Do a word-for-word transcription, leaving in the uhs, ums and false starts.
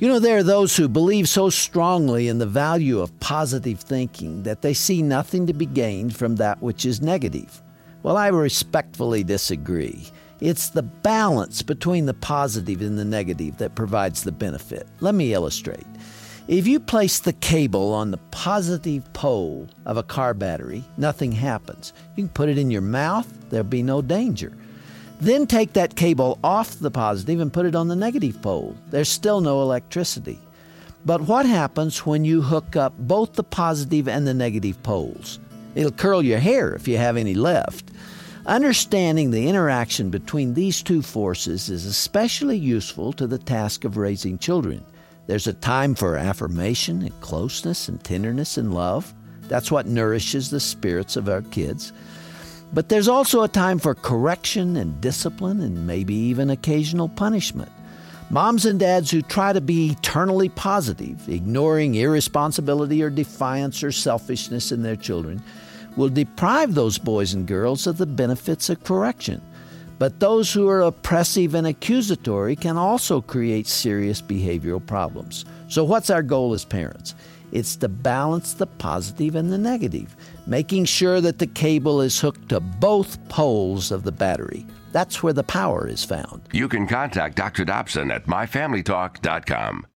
You know, there are those who believe so strongly in the value of positive thinking that they see nothing to be gained from that which is negative. Well, I respectfully disagree. It's the balance between the positive and the negative that provides the benefit. Let me illustrate. If you place the cable on the positive pole of a car battery, nothing happens. You can put it in your mouth, there'll be no danger. Then take that cable off the positive and put it on the negative pole. There's still no electricity. But what happens when you hook up both the positive and the negative poles? It'll curl your hair if you have any left. Understanding the interaction between these two forces is especially useful to the task of raising children. There's a time for affirmation and closeness and tenderness and love. That's what nourishes the spirits of our kids. But there's also a time for correction and discipline and maybe even occasional punishment. Moms and dads who try to be eternally positive, ignoring irresponsibility or defiance or selfishness in their children, will deprive those boys and girls of the benefits of correction. But those who are oppressive and accusatory can also create serious behavioral problems. So what's our goal as parents? It's to balance the positive and the negative, making sure that the cable is hooked to both poles of the battery. That's where the power is found. You can contact Doctor Dobson at my family talk dot com.